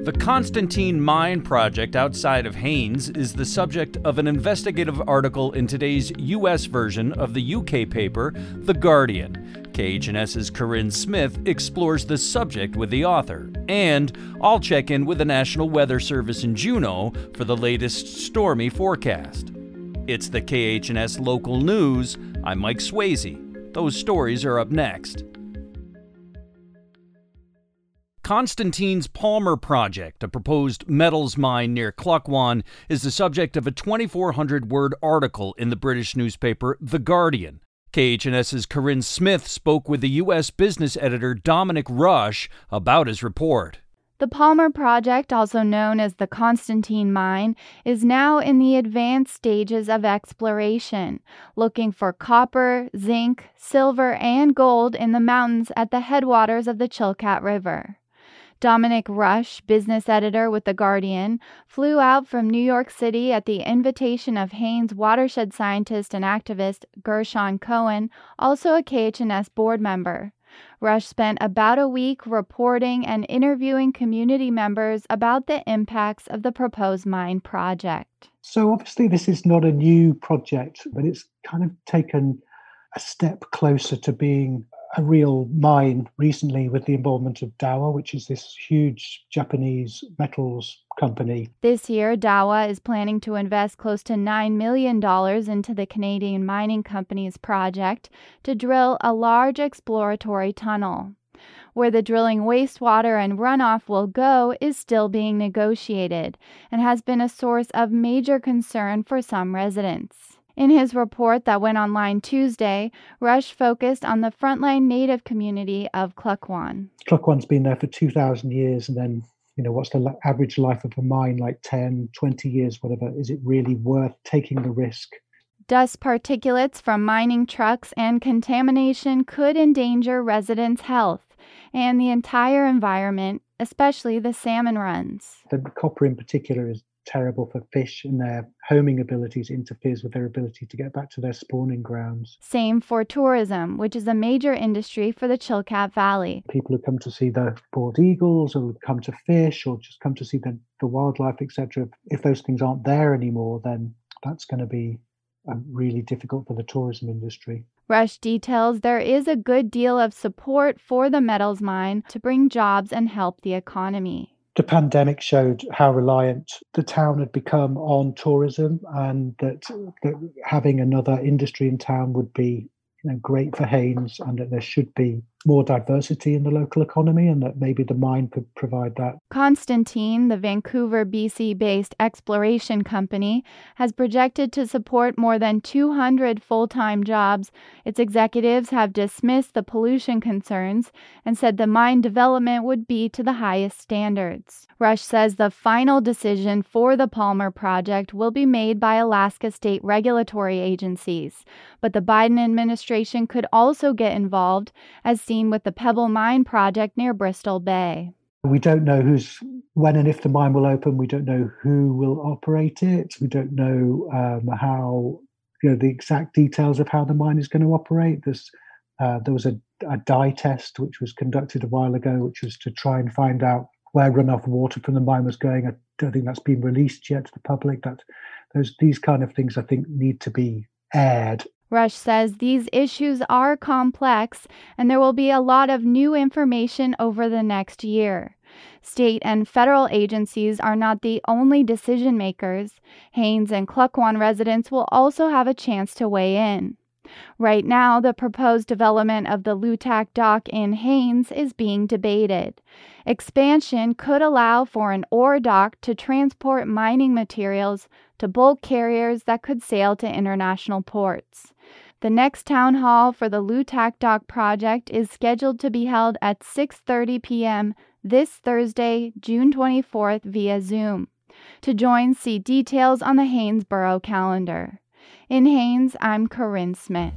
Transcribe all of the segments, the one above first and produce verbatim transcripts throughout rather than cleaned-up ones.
The Constantine Mine project outside of Haines is the subject of an investigative article in today's U S version of the U K paper, The Guardian. K H N S's Corinne Smith explores the subject with the author. And I'll check in with the National Weather Service in Juneau for the latest stormy forecast. It's the K H N S Local News. I'm Mike Swayze. Those stories are up next. Constantine's Palmer Project, a proposed metals mine near Klukwan, is the subject of a twenty-four hundred word article in the British newspaper The Guardian. K H N S's Corinne Smith spoke with the U S business editor Dominic Rush about his report. The Palmer Project, also known as the Constantine Mine, is now in the advanced stages of exploration, looking for copper, zinc, silver, and gold in the mountains at the headwaters of the Chilkat River. Dominic Rush, business editor with The Guardian, flew out from New York City at the invitation of Haines watershed scientist and activist Gershon Cohen, also a K H N S board member. Rush spent about a week reporting and interviewing community members about the impacts of the proposed mine project. So obviously this is not a new project, but it's kind of taken a step closer to being a real mine recently with the involvement of Dowa, which is this huge Japanese metals company. This year, Dowa is planning to invest close to nine million dollars into the Canadian mining company's project to drill a large exploratory tunnel. Where the drilling wastewater and runoff will go is still being negotiated and has been a source of major concern for some residents. In his report that went online Tuesday, Rush focused on the frontline native community of Klukwan. Klukwan's been there for two thousand years, and then, you know, what's the average life of a mine, like ten, twenty years, whatever? Is it really worth taking the risk? Dust particulates from mining trucks and contamination could endanger residents' health and the entire environment, especially the salmon runs. The copper in particular is terrible for fish, and their homing abilities interferes with their ability to get back to their spawning grounds. Same for tourism, which is a major industry for the Chilkat Valley. People who come to see the bald eagles, or come to fish, or just come to see the, the wildlife, et cetera. If those things aren't there anymore, then that's going to be uh, really difficult for the tourism industry. Rush details there is a good deal of support for the metals mine to bring jobs and help the economy. The pandemic showed how reliant the town had become on tourism, and that, that having another industry in town would be, you know, great for Haines, and that there should be more diversity in the local economy, and that maybe the mine could provide that. Constantine, the Vancouver, B C-based exploration company, has projected to support more than two hundred full-time jobs. Its executives have dismissed the pollution concerns and said the mine development would be to the highest standards. Rush says the final decision for the Palmer project will be made by Alaska state regulatory agencies, but the Biden administration could also get involved, as seen with the Pebble Mine project near Bristol Bay. We don't know who's when and if the mine will open. We don't know who will operate it. We don't know um, how, you know, the exact details of how the mine is going to operate. There's, uh, there was a, a dye test which was conducted a while ago, which was to try and find out where runoff water from the mine was going. I don't think that's been released yet to the public. That those these kind of things, I think, need to be aired. Rush says these issues are complex and there will be a lot of new information over the next year. State and federal agencies are not the only decision makers. Haines and Klukwan residents will also have a chance to weigh in. Right now, the proposed development of the Lutak dock in Haines is being debated. Expansion could allow for an ore dock to transport mining materials to bulk carriers that could sail to international ports. The next town hall for the Lutak dock project is scheduled to be held at six thirty p.m. this Thursday, June twenty-fourth, via Zoom. To join, see details on the Haines Borough calendar. In Haines, I'm Corinne Smith.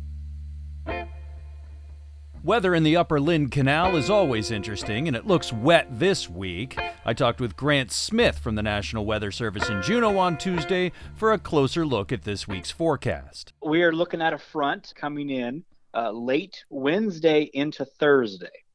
Weather in the Upper Lynn Canal is always interesting, and it looks wet this week. I talked with Grant Smith from the National Weather Service in Juneau on Tuesday for a closer look at this week's forecast. We are looking at a front coming in uh, late Wednesday into Thursday.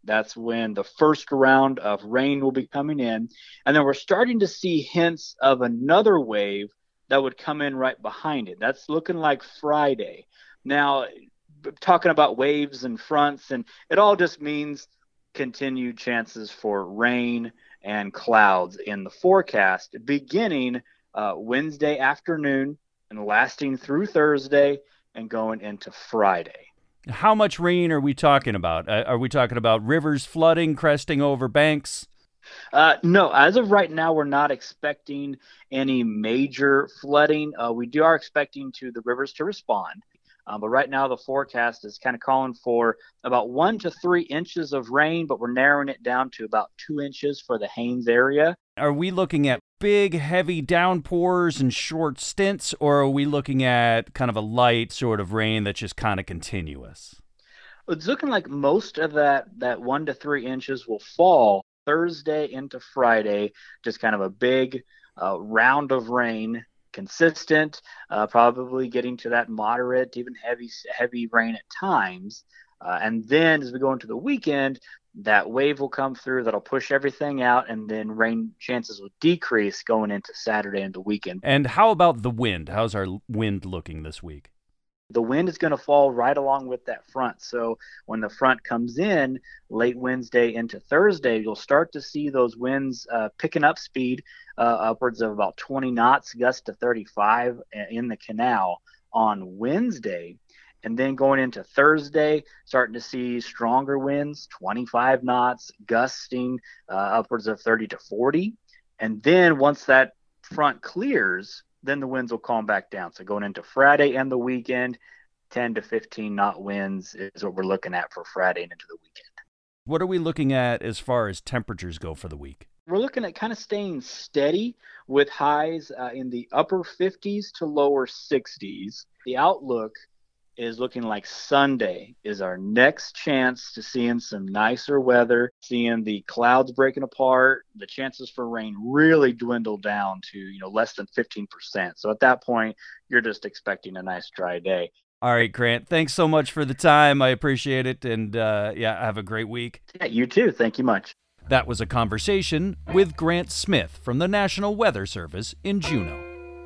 That's when the first round of rain will be coming in. And then we're starting to see hints of another wave that would come in right behind it. That's looking like Friday. Now, talking about waves and fronts, and it all just means continued chances for rain and clouds in the forecast beginning uh, Wednesday afternoon and lasting through Thursday and going into Friday. How much rain are we talking about? Uh, are we talking about rivers flooding, cresting over banks? Uh, no, as of right now, we're not expecting any major flooding. Uh, we do are expecting to the rivers to respond. Um, but right now, the forecast is kind of calling for about one to three inches of rain, but we're narrowing it down to about two inches for the Haines area. Are we looking at big, heavy downpours and short stints, or are we looking at kind of a light sort of rain that's just kind of continuous? It's looking like most of that, that one to three inches will fall Thursday into Friday, just kind of a big uh, round of rain. Consistent, uh, probably getting to that moderate, even heavy, heavy rain at times. Uh, and then as we go into the weekend, that wave will come through that'll push everything out, and then rain chances will decrease going into Saturday and the weekend. And how about the wind? How's our wind looking this week? The wind is going to fall right along with that front. So when the front comes in late Wednesday into Thursday, you'll start to see those winds uh, picking up speed uh, upwards of about twenty knots, gusts to thirty-five in the canal on Wednesday. And then going into Thursday, starting to see stronger winds, twenty-five knots, gusting uh, upwards of thirty to forty. And then once that front clears, then the winds will calm back down. So going into Friday and the weekend, ten to fifteen knot winds is what we're looking at for Friday and into the weekend. What are we looking at as far as temperatures go for the week? We're looking at kind of staying steady with highs uh, in the upper fifties to lower sixties. The outlook is looking like Sunday is our next chance to seeing some nicer weather, seeing the clouds breaking apart, the chances for rain really dwindle down to, you know, less than fifteen percent. So at that point, you're just expecting a nice dry day. All right, Grant, thanks so much for the time. I appreciate it. And uh, yeah, have a great week. Yeah, you too. Thank you much. That was a conversation with Grant Smith from the National Weather Service in Juneau.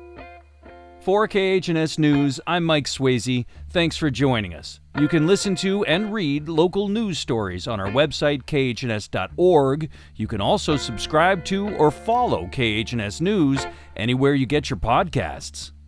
For K H N S News, I'm Mike Swayze. Thanks for joining us. You can listen to and read local news stories on our website, K H N S dot org. You can also subscribe to or follow K H N S News anywhere you get your podcasts.